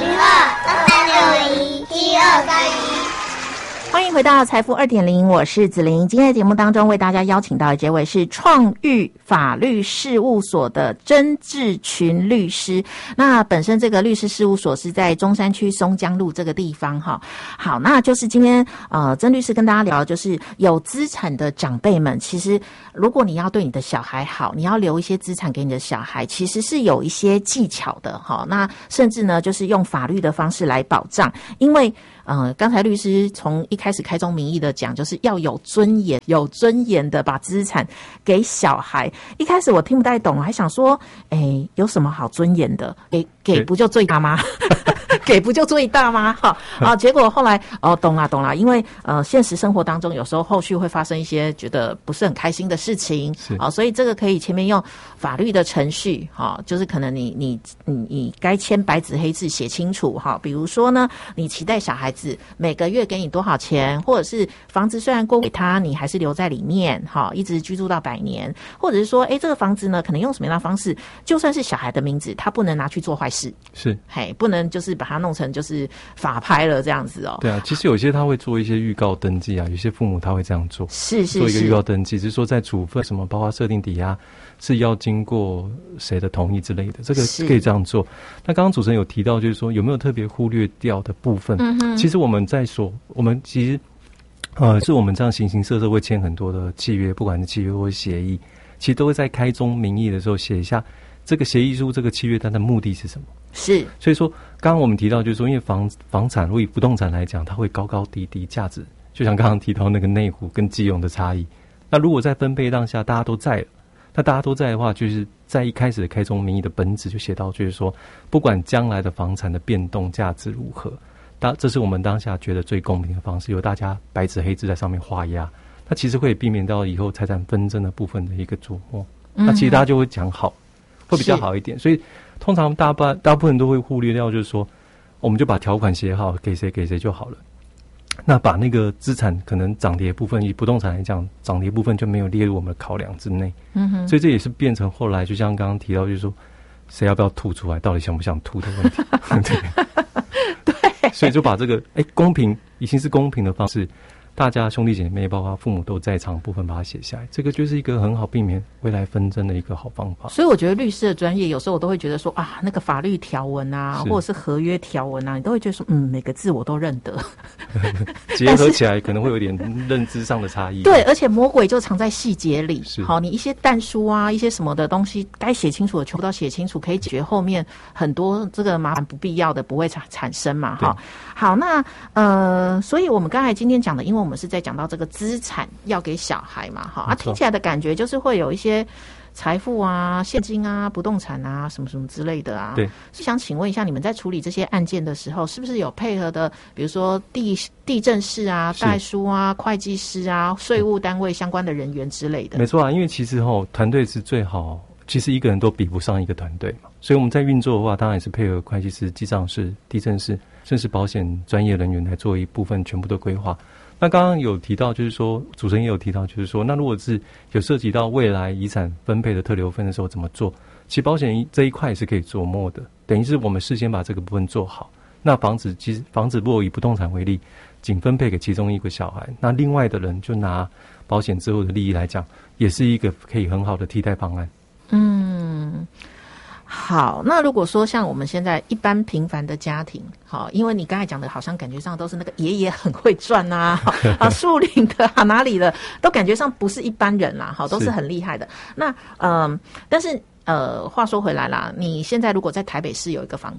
欢迎回到财富 2.0， 我是子琳。今天的节目当中为大家邀请到的这位是创育法律事务所的曾志群律师。那本身这个律师事务所是在中山区松江路这个地方哈。好，那就是今天曾律师跟大家聊，就是有资产的长辈们，其实如果你要对你的小孩好，你要留一些资产给你的小孩，其实是有一些技巧的哈。那甚至呢，就是用法律的方式来保障，因为刚才律师从一开始开宗明义的讲，就是要有尊严的把资产给小孩。一开始我听不太懂，我还想说，有什么好尊严的？给不就最大吗？给不就最大吗？结果后来懂了，因为现实生活当中有时候后续会发生一些觉得不是很开心的事情，所以这个可以前面用法律的程序，就是可能你该签白纸黑字写清楚，比如说呢，你期待小孩子每个月给你多少钱，或者是房子虽然过给他，你还是留在里面，一直居住到100年，或者是说，这个房子呢，可能用什么样的方式，就算是小孩的名字，他不能拿去做坏事， 是， 不能就是把它弄成就是法拍了这样子哦。 对啊，其实有些他会做一些预告登记啊，有些父母他会这样做， 是做一个预告登记，就是说在处分什么，包括设定抵押是要经过谁的同意之类的，这个可以这样做。那刚刚主持人有提到，就是说有没有特别忽略掉的部分？其实我们在说，我们其实是我们这样形形色色会签很多的契约，不管是契约或是协议，其实都会在开宗明义的时候写一下这个协议书、这个契约单的目的是什么。 是， 所以说刚刚我们提到，就是说因为房产如果以不动产来讲，它会高高低低，价值就像刚刚提到那个内湖跟基隆的差异。那如果在分配当下大家都在了，那大家都在的话，就是在一开始的开宗明义的本质就写到，就是说不管将来的房产的变动价值如何，这是我们当下觉得最公平的方式，由大家白纸黑字在上面画押，那其实会避免到以后财产纷争的部分的一个琢磨。那其实大家就会讲好，会比较好一点。所以通常大部分人都会忽略掉，就是说我们就把条款写好，给谁就好了。那把那个资产可能涨跌部分，以不动产来讲，涨跌部分就没有列入我们的考量之内。所以这也是变成后来就像刚刚提到，就是说谁要不要吐出来，到底想不想吐的问题。对，所以就把这个公平已经是公平的方式，大家兄弟姐妹包括父母都在场的部分把它写下来，这个就是一个很好避免未来纷争的一个好方法。 所以我觉得律师的专业有时候我都会觉得说那个法律条文啊，或者是合约条文啊，你都会觉得说每个字我都认得。 结合起来可能会有点认知上的差异。 对，而且魔鬼就藏在细节里。好，你一些但书啊，一些什么的东西该写清楚的全部都写清楚，可以解决后面很多这个麻烦不必要的不会产生嘛。好，那所以我们刚才今天讲的，因为我们是在讲到这个资产要给小孩嘛，听起来的感觉就是会有一些财富啊、现金啊、不动产啊、什么什么之类的啊。对，想请问一下，你们在处理这些案件的时候，是不是有配合的，比如说地政士啊、代书啊、会计师啊、税务单位相关的人员之类的？ 没错啊，因为其实团队是最好，其实一个人都比不上一个团队嘛，所以我们在运作的话，当然也是配合会计师、记账师、地政士，甚至保险专业人员来做一部分全部的规划。那刚刚有提到，就是说主持人也有提到，就是说那如果是有涉及到未来遗产分配的特留分的时候怎么做，其实保险这一块是可以琢磨的，等于是我们事先把这个部分做好。那房子如果以不动产为例，仅分配给其中一个小孩，那另外的人就拿保险之后的利益来讲，也是一个可以很好的替代方案。 好，那如果说像我们现在一般平凡的家庭，好，因为你刚才讲的好像感觉上都是那个爷爷很会赚啊，树林的哪里的，都感觉上不是一般人啦，好，都是很厉害的。那但是话说回来啦，你现在如果在台北市有一个房子，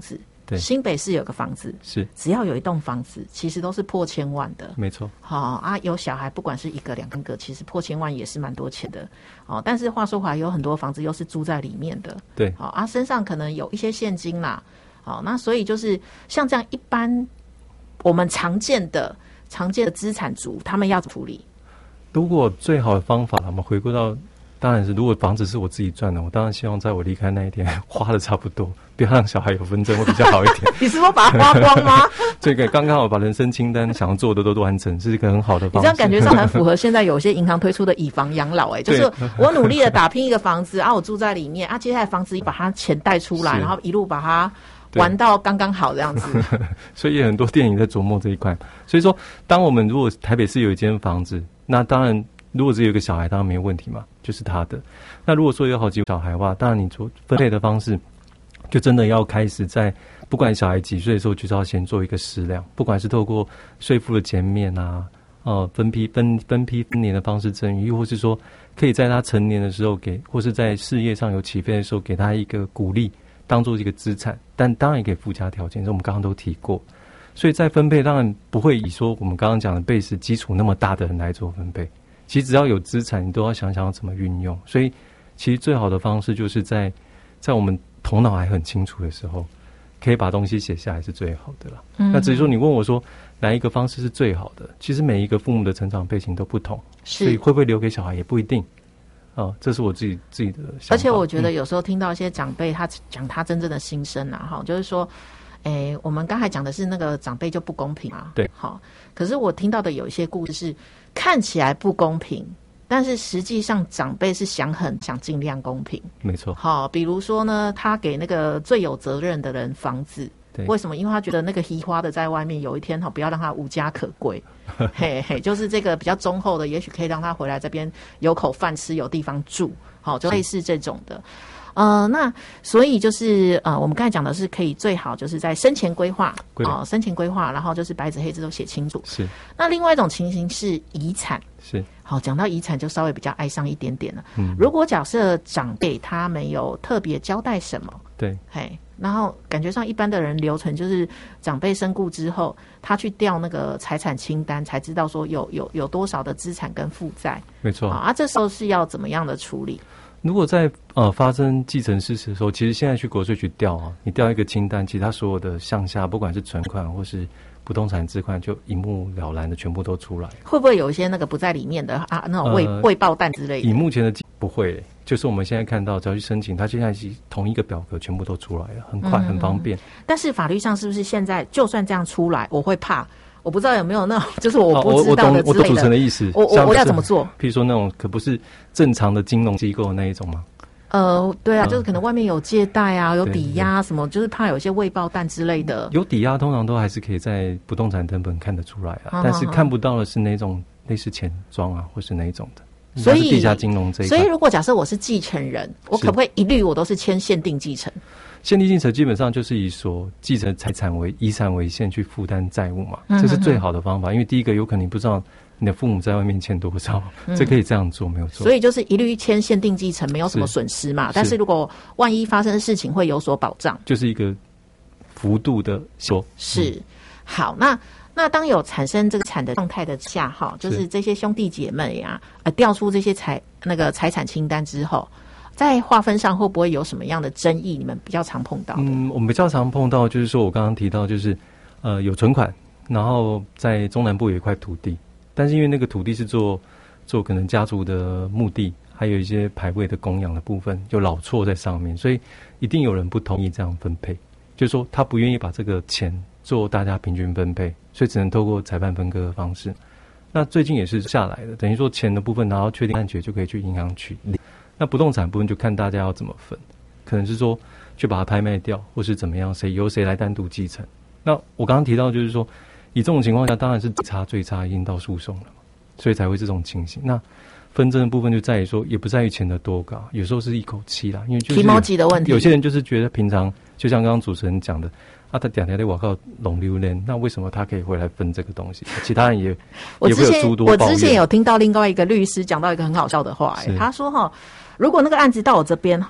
对， 新北市有个房子， 是只要有一栋房子，其实都是破千万的。 没错。 有小孩，不管是一个两个，其实破千万也是蛮多钱的。但是话说回来，有很多房子又是住在里面的。 对。 身上可能有一些现金啦。那所以就是像这样一般我们常见的资产族，他们要处理。 如果最好的方法，我们回归到。当然是，如果房子是我自己赚的，我当然希望在我离开那一天花的差不多，不要让小孩有纷争，会比较好一点。 你是说把它花光吗？ 这个刚刚好把人生清单想要做的都完成，是一个很好的方式。 你这样感觉上很符合现在有些银行推出的以房养老，就是我努力的打拼一个房子我住在里面接下来房子把它钱贷出来，然后一路把它玩到刚刚好这样子。 所以也很多电影在琢磨这一块。所以说，当我们如果台北市有一间房子，那当然。如果只有一个小孩，当然没有问题嘛，就是他的。那如果说有好几个小孩的话，当然你做分配的方式，就真的要开始在不管小孩几岁的时候，就是要先做一个适量，不管是透过税负的减免分年的方式赠与，或是说可以在他成年的时候给，或是在事业上有起飞的时候给他一个鼓励，当做一个资产。但当然也可以附加条件，这我们刚刚都提过。所以在分配当然不会以说我们刚刚讲的base基础那么大的人来做分配。其实只要有资产，你都要想想要怎么运用。所以，其实最好的方式就是在我们头脑还很清楚的时候，可以把东西写下来是最好的啦。那只是说你问我说哪一个方式是最好的，其实每一个父母的成长背景都不同，所以会不会留给小孩也不一定。这是我自己的想法。 而且我觉得有时候听到一些长辈他讲他真正的心声就是说。我们刚才讲的是那个长辈就不公平啊， 对， 可是我听到的有一些故事是看起来不公平，但是实际上长辈是想尽量公平， 没错。 比如说呢，他给那个最有责任的人房子，为什么？因为他觉得那个移花的在外面有一天不要让他无家可归，就是这个比较忠厚的，也许可以让他回来这边有口饭吃，有地方住，就类似这种的。那所以就是我们刚才讲的是可以最好就是在生前规划生前规划，然后就是白纸黑字都写清楚。 是。那另外一种情形是遗产。 是。 好，讲到遗产就稍微比较哀伤一点点了。如果假设长辈他没有特别交代什么， 对， 然后感觉上一般的人流程就是长辈身故之后，他去调那个财产清单，才知道说有多少的资产跟负债。 没错。 这时候是要怎么样的处理？ 如果在发生继承事实的时候，其实现在去国税局调你调一个清单，其实它所有的项下，不管是存款或是不动产资款，就一目了然的全部都出来。 会不会有一些那个不在里面的那种未爆弹之类的？ 以目前的不会，就是我们现在看到，只要去申请，它现在是同一个表格全部都出来了，很快很方便。 但是法律上是不是现在就算这样出来，我会怕？我不知道有没有那种，就是我不知道的之类的。 我懂主持人的意思。 我要怎么做？ 譬如说那种可不是正常的金融机构的那一种吗？ 对啊，就是可能外面有借贷有抵押什么，就是怕有一些未爆弹之类的。 有抵押通常都还是可以在不动产成本看得出来但是看不到的是那种类似钱庄或是那一种的。 所以地下金融这一块。 所以如果假设我是继承人，我可不可以一律我都是签限定继承？ 限定继承基本上就是以所继承财产为遗产为限去负担债务嘛，这是最好的方法。因为第一个有可能你不知道你的父母在外面欠多少，这可以这样做没有错。 所以就是一律签限定继承，没有什么损失嘛。但是如果万一发生的事情会有所保障， 就是一个幅度的说。 是好，那当有产生这个产的状态的下就是这些兄弟姐妹调出这些财产清单之后。在划分上会不会有什么样的争议？你们比较常碰到的？ 我们比较常碰到就是说我刚刚提到就是有存款，然后在中南部有一块土地，但是因为那个土地是做可能家族的墓地，还有一些牌位的供养的部分有老厝在上面，所以一定有人不同意这样分配，就是说他不愿意把这个钱做大家平均分配，所以只能透过裁判分割的方式。那最近也是下来的，等于说钱的部分拿到确定判决就可以去银行取利。那不动产部分就看大家要怎么分，可能是说去把它拍卖掉，或是怎么样，由谁来单独继承。那我刚刚提到就是说，以这种情况下，当然是最差已经到诉讼了嘛，所以才会这种情形。那纷争的部分就在于说，也不在于钱的多高，有时候是一口气啦，因为就是 emoji的问题。 有些人就是觉得平常，就像刚刚主持人讲的。他两天在外靠弄榴莲，那为什么他可以回来分这个东西？其他人也会有诸多抱怨。 我之前有听到另外一个律师讲到一个很好笑的话，他说如果那个案子到我这边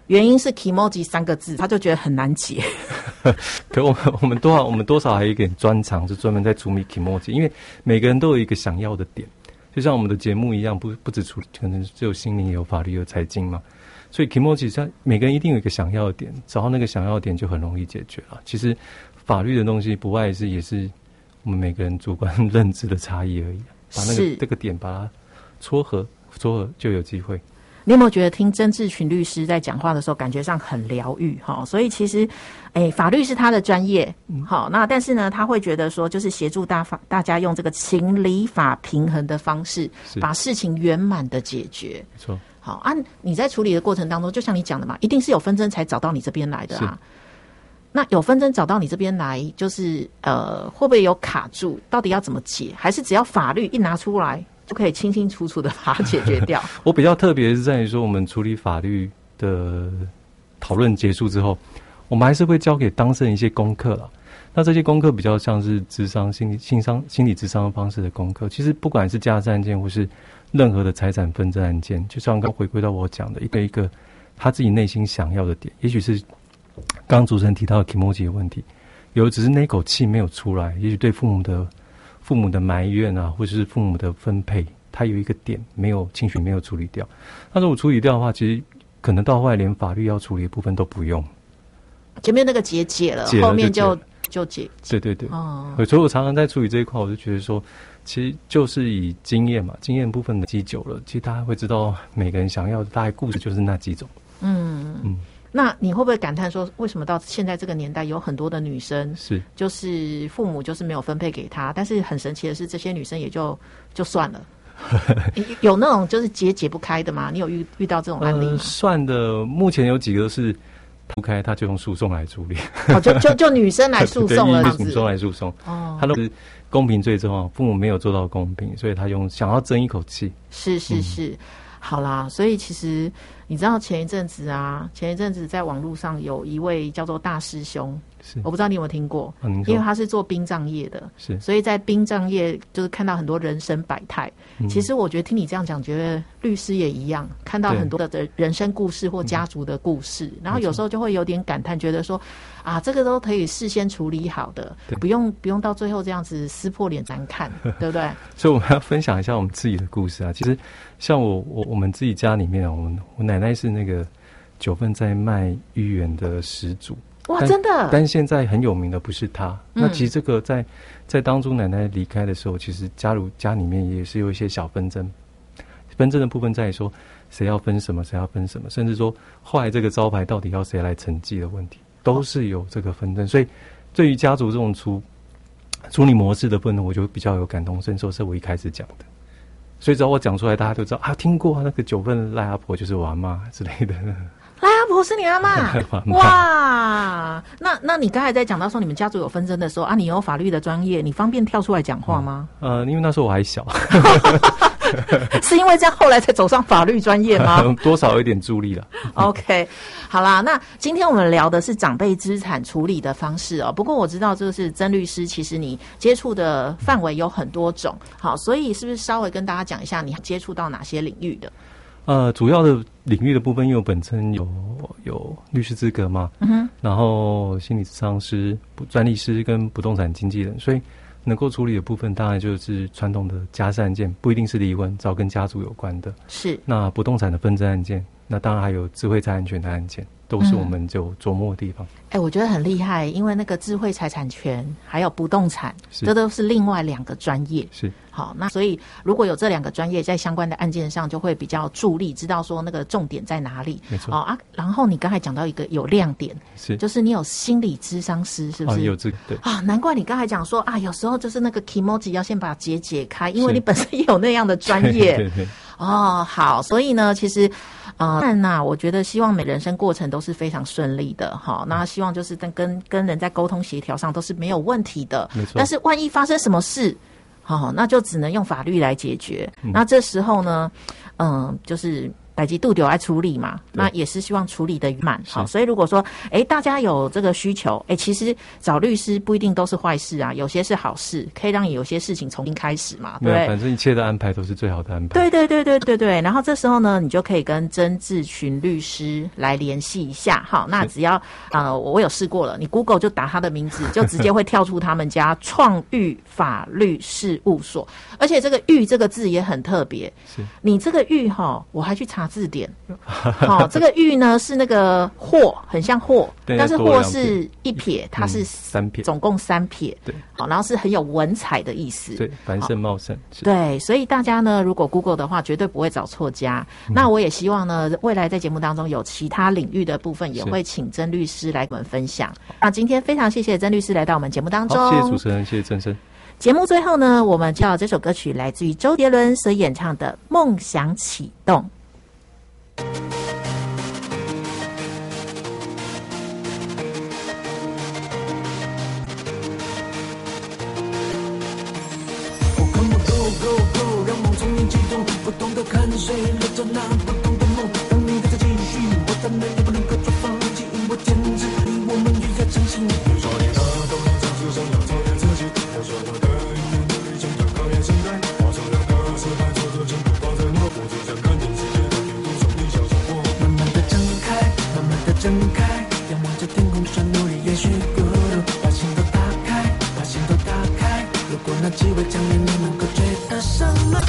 原因是 kimoji 3个字，他就觉得很难解。 可我们多少还有一点专长，是专门在处理 kimoji， 因为每个人都有一个想要的点，就像我们的节目一样，不只处理，可能只有心灵，也有法律，有财经嘛。所以 kimoji 它每个人一定有一个想要的点，找到那个想要的点就很容易解决了。其实法律的东西不外也是我们每个人主观认知的差异而已，把那个这个点把它撮合就有机会。 你有没有觉得听曾志群律师在讲话的时候，感觉上很疗愈哈？所以其实，法律是他的专业，好，那但是呢，他会觉得说，就是协助大家用这个情理法平衡的方式，把事情圆满的解决。没错， 好啊，你在处理的过程当中，就像你讲的嘛，一定是有纷争才找到你这边来的啊。那有纷争找到你这边来，就是会不会有卡住？到底要怎么解？还是只要法律一拿出来，就可以清清楚楚的把它解决掉？ 我比较特别是在于说，我们处理法律的讨论结束之后，我们还是会交给当事人一些功课啦。那这些功课比较像是諮商、心理諮商方式的功课。其实不管是家事案件或是任何的财产纷争案件，就像刚回归到我讲的一个他自己内心想要的点，也许是刚刚主持人提到的 kimoji 的问题，有的只是那口气没有出来，也许对父母的埋怨啊，或者是父母的分配，他有一个点情绪没有处理掉。那如果处理掉的话，其实可能到后来连法律要处理的部分都不用， 前面那个解了，后面就解。 对哦，所以我常常在处理这一块，我就觉得说，其实就是以经验部分的积久了，其实大家会知道每个人想要的大概故事就是那几种。 那你会不会感叹说，为什么到现在这个年代有很多的女生就是父母就是没有分配给她，但是很神奇的是，这些女生也就算了。有那种就是解不开的吗？你有遇到这种案例吗？ 算的，目前有几个是不开，他就用诉讼来处理。 就女生来诉讼了， 女生来诉讼。哦，他都是公平最重要，父母没有做到公平，所以他想要争一口气。 是。好啦，所以其实你知道前一阵子在网络上有一位叫做大师兄，我不知道你有没有听过，因为他是做殡葬业的，所以在殡葬业就是看到很多人生百态。其实我觉得听你这样讲，觉得律师也一样，看到很多的人生故事或家族的故事，然后有时候就会有点感叹，觉得说啊，这个都可以事先处理好的，不用到最后这样子撕破脸难看，对不对？ 所以我们要分享一下我们自己的故事啊。其实像我们自己家里面啊，我奶奶是那个9份在卖芋圆的始祖。 哇，真的！ 但现在很有名的不是她。那其实这个在当初奶奶离开的时候，其实家里面也是有一些小纷争。纷争的部分在于说谁要分什么，甚至说后来这个招牌到底要谁来承继的问题，都是有这个纷争。所以对于家族这种处理模式的部分，我就比较有感同身受，是我一开始讲的。所以只要我讲出来，大家都知道啊，听过啊，那个9份赖阿婆就是我阿嬷之类的。 赖阿婆是你阿嬷？哇，那你刚才在讲到说你们家族有纷争的时候啊，你有法律的专业，你方便跳出来讲话吗？ 因为那时候我还小。 是因为这样后来才走上法律专业吗？ 多少有一点助力了。 OK， 好啦，那今天我们聊的是长辈资产处理的方式哦。不过我知道这是曾律师，其实你接触的范围有很多种，好，所以是不是稍微跟大家讲一下你接触到哪些领域的？ 主要的领域的部分，因为我本身有律师资格嘛，然后心理咨商师、专利师跟不动产经纪人，所以能够处理的部分，当然就是传统的家事案件，不一定是离婚，只要跟家族有关的。 是。 那不动产的纷争案件，那当然还有智慧财产权的案件，都是我们就琢磨的地方。 我觉得很厉害，因为那个智慧财产权还有不动产，这都是另外2个专业。 是。 好，那所以如果有这2个专业在相关的案件上，就会比较助力，知道说那个重点在哪里。 没错。 然后你刚才讲到一个有亮点，就是你有心理咨商师，是不是？ 有这个对。 难怪你刚才讲说啊，有时候就是那个 kimoji 要先把它解开，因为你本身也有那样的专业。 对。 好，所以呢，其实我觉得希望每人生过程都是非常顺利的。好，那希望就是跟人在沟通协调上都是没有问题的。 没错。 但是万一发生什么事，那就只能用法律来解决。那这时候呢，就是代志度丢来处理嘛，那也是希望处理的圆满。好，所以如果说大家有这个需求，其实找律师不一定都是坏事啊，有些是好事，可以让你有些事情重新开始嘛，对不对？ 反正一切的安排都是最好的安排。 对。然后这时候呢，你就可以跟曾志群律师来联系一下。好，那只要我有试过了，你 Google 就打他的名字，就直接会跳出他们家创育法律事务所。而且这个育这个字也很特别，你这个育我还去查字典。这个育呢是那个货，很像货，但是货是一撇，它是三撇， 总共3撇。对，好，然后是很有文采的意思。 对，繁盛茂盛。 对，所以大家呢，如果 Google 的话，绝对不会找错家。那我也希望呢，未来在节目当中有其他领域的部分，也会请曾律师来跟我们分享。那今天非常谢谢曾律师来到我们节目当中。 好，谢谢主持人，谢谢曾生。 节目最后呢，我们介绍这首歌曲来自于周杰伦所演唱的《梦想启动》。 不懂得看谁留着那不同的梦，当你还在继续，我当然也不能够做放弃，因为坚持比我们越要相信。你说你的动力总是想要超越自己，我说我的语言努力想要考验现代，画出了的示范，做出全部抱着我，我只想看见世界的地图上你小小我。慢慢的睁开，慢慢的睁开，仰望着天空上努力延续孤独，把心都打开，把心都打开。如果那机会降临，你能够追得上吗？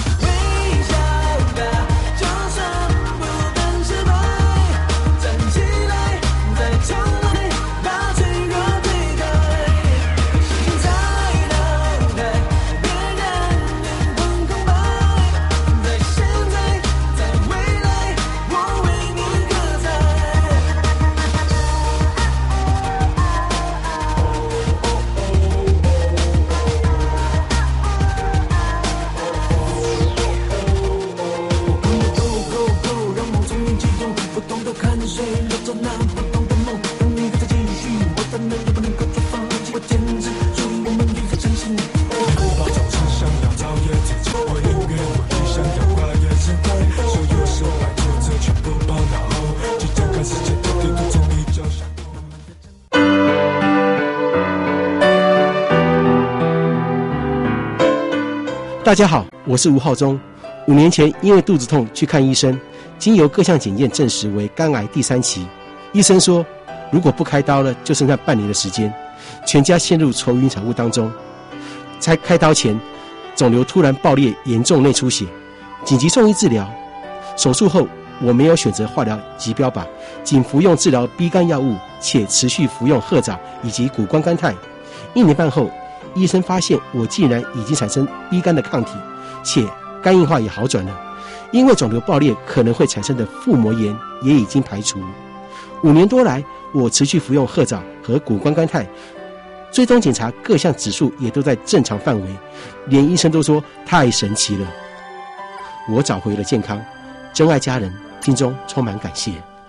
大家好，我是吴浩中。5年前因为肚子痛去看医生，经由各项检验证实为肝癌第3期。医生说，如果不开刀了，就剩下半年的时间，全家陷入愁云惨雾当中。在开刀前，肿瘤突然爆裂，严重内出血，紧急送医治疗。手术后，我没有选择化疗及标靶，仅服用治疗 B 肝药物，且持续服用褐藻以及谷胱甘肽。1年半后，医生发现我竟然已经产生 B 肝的抗体，且肝硬化也好转了。因为肿瘤爆裂可能会产生的腹膜炎也已经排除。5年多来，我持续服用褐藻和谷胱甘肽，追踪检查各项指数也都在正常范围，连医生都说太神奇了。我找回了健康，珍爱家人，心中充满感谢。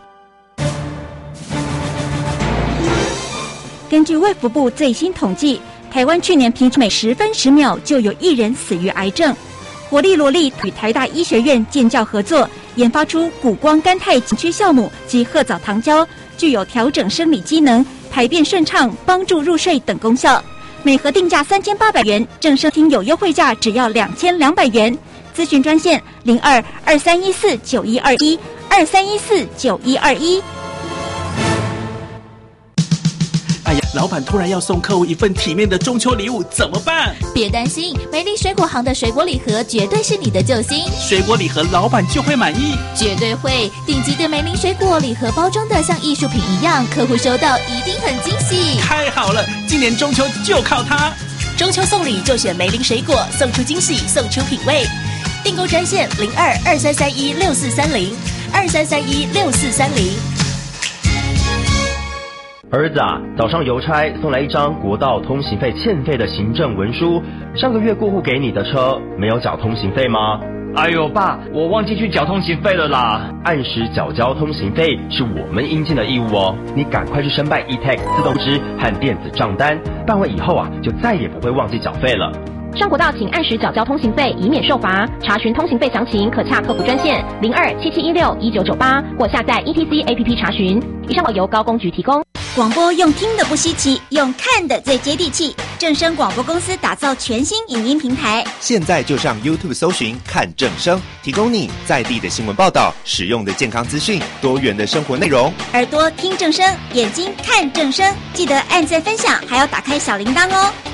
根据卫福部最新统计，台湾去年平均每10分10秒就有1人死于癌症。活力罗力与台大医学院建教合作，研发出谷胱甘肽紧区酵母及褐藻糖胶，具有调整生理机能、排便顺畅、帮助入睡等功效。每盒定价3800元，正声听有优惠价只要2200元。咨询专线02-2314-9121，2314-9121。 哎呀，老板突然要送客户一份体面的中秋礼物，怎么办？ 别担心，梅林水果行的水果礼盒绝对是你的救星。 水果礼盒老板就会满意？ 绝对会，顶级的梅林水果礼盒包装的像艺术品一样，客户收到一定很惊喜。 太好了，今年中秋就靠它。 中秋送礼就选梅林水果，送出惊喜，送出品味。订购专线02-2331-6430，2331-6430。 儿子啊，早上邮差送来一张国道通行费欠费的行政文书，上个月过户给你的车没有缴通行费吗？ 哎呦爸，我忘记去缴通行费了啦。 按时缴交通行费是我们应尽的义务哦，你赶快去申办 eTax 自动支和电子账单，办完以后啊，就再也不会忘记缴费了。 上国道请按时缴交通行费，以免受罚。查询通行费详情，可洽客服专线0277161998或下载 ETC APP 查询。以上由高工局提供。 广播用听的不稀奇，用看的最接地气。正声广播公司打造全新影音平台， 现在就上 YouTube 搜寻看正声，提供你在地的新闻报道、实用的健康资讯、多元的生活内容。 耳朵听正声，眼睛看正声，记得按赞分享，还要打开小铃铛哦。